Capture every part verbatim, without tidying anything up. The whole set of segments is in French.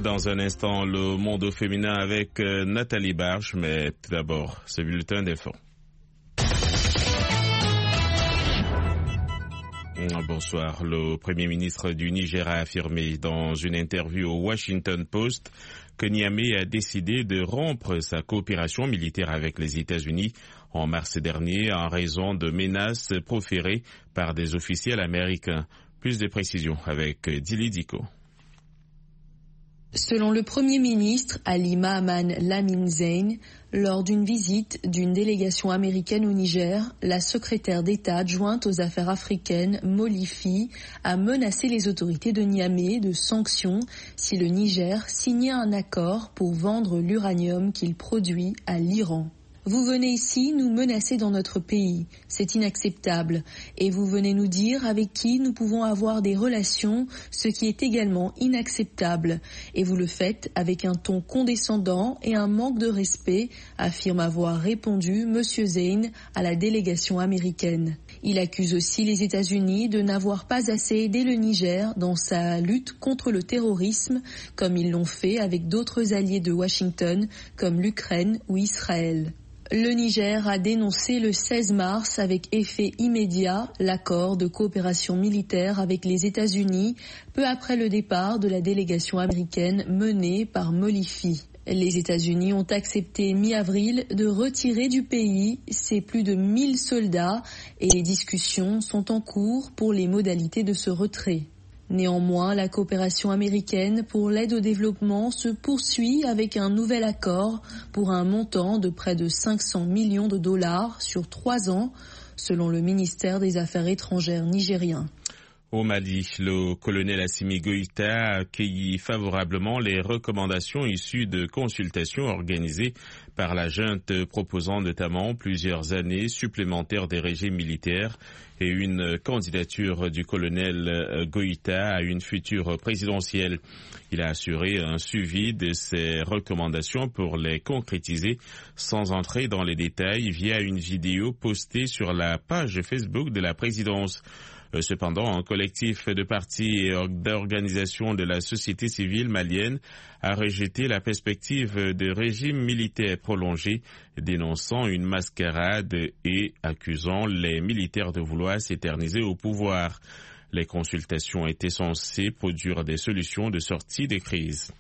Dans un instant, le monde au féminin avec Nathalie Barge, mais tout d'abord, ce bulletin d'info. Bonsoir. Le Premier ministre du Niger a affirmé dans une interview au Washington Post que Niamey a décidé de rompre sa coopération militaire avec les États-Unis en mars dernier en raison de menaces proférées par des officiels américains. Plus de précisions avec Dili Diko. Selon le Premier ministre Ali Mahaman Lamine Zein, lors d'une visite d'une délégation américaine au Niger, la secrétaire d'État adjointe aux affaires africaines, Molifi, a menacé les autorités de Niamey de sanctions si le Niger signait un accord pour vendre l'uranium qu'il produit à l'Iran. Vous venez ici nous menacer dans notre pays, c'est inacceptable. Et vous venez nous dire avec qui nous pouvons avoir des relations, ce qui est également inacceptable. Et vous le faites avec un ton condescendant et un manque de respect, affirme avoir répondu M. Zein à la délégation américaine. Il accuse aussi les États-Unis de n'avoir pas assez aidé le Niger dans sa lutte contre le terrorisme, comme ils l'ont fait avec d'autres alliés de Washington, comme l'Ukraine ou Israël. Le Niger a dénoncé le seize mars avec effet immédiat l'accord de coopération militaire avec les États-Unis peu après le départ de la délégation américaine menée par Molifi. Les États-Unis ont accepté mi-avril de retirer du pays ses plus de mille soldats et les discussions sont en cours pour les modalités de ce retrait. Néanmoins, la coopération américaine pour l'aide au développement se poursuit avec un nouvel accord pour un montant de près de cinq cents millions de dollars sur trois ans, selon le ministère des Affaires étrangères nigérien. Au Mali, le colonel Assimi Goïta a accueilli favorablement les recommandations issues de consultations organisées par la junte proposant notamment plusieurs années supplémentaires des régimes militaires et une candidature du colonel Goïta à une future présidentielle. Il a assuré un suivi de ces recommandations pour les concrétiser sans entrer dans les détails via une vidéo postée sur la page Facebook de la présidence. Cependant, un collectif de partis et d'organisations de la société civile malienne a rejeté la perspective de régime militaire prolongé, dénonçant une mascarade et accusant les militaires de vouloir s'éterniser au pouvoir. Les consultations étaient censées produire des solutions de sortie des crises.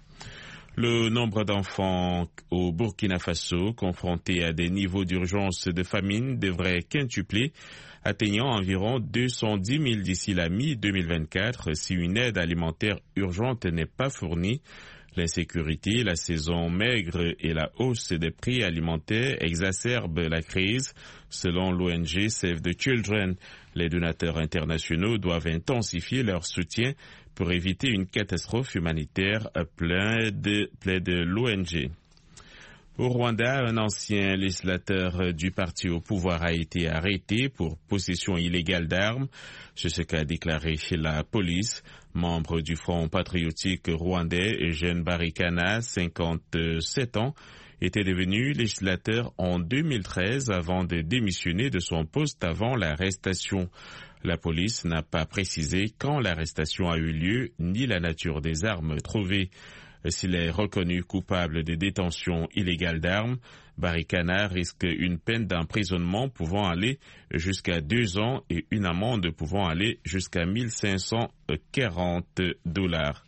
Le nombre d'enfants au Burkina Faso confrontés à des niveaux d'urgence de famine devrait quintupler, atteignant environ deux cent dix mille d'ici la mi deux mille vingt-quatre si une aide alimentaire urgente n'est pas fournie. L'insécurité, la saison maigre et la hausse des prix alimentaires exacerbent la crise. Selon l'O N G Save the Children, les donateurs internationaux doivent intensifier leur soutien pour éviter une catastrophe humanitaire, plaide, plaide l'O N G. Au Rwanda, un ancien législateur du parti au pouvoir a été arrêté pour possession illégale d'armes. C'est ce qu'a déclaré la police. Membre du Front patriotique rwandais, Eugène Barikana, cinquante-sept ans, était devenu législateur en deux mille treize avant de démissionner de son poste avant l'arrestation. La police n'a pas précisé quand l'arrestation a eu lieu ni la nature des armes trouvées. S'il est reconnu coupable de détention illégale d'armes, Barikana risque une peine d'emprisonnement pouvant aller jusqu'à deux ans et une amende pouvant aller jusqu'à mille cinq cent quarante dollars.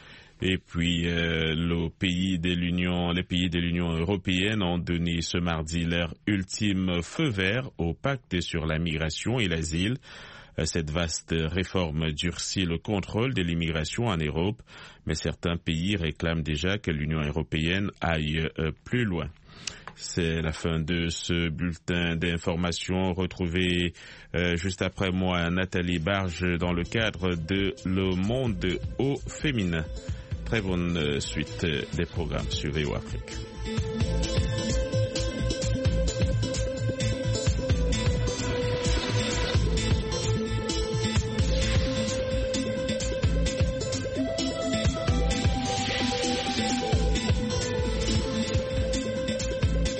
Et puis, euh, le pays de l'Union, les pays de l'Union européenne ont donné ce mardi leur ultime feu vert au pacte sur la migration et l'asile. Cette vaste réforme durcit le contrôle de l'immigration en Europe, mais certains pays réclament déjà que l'Union européenne aille plus loin. C'est la fin de ce bulletin d'information. Retrouvé euh, juste après moi Nathalie Barge dans le cadre de Le Monde au féminin. Très bonne suite des programmes sur V O Afrique.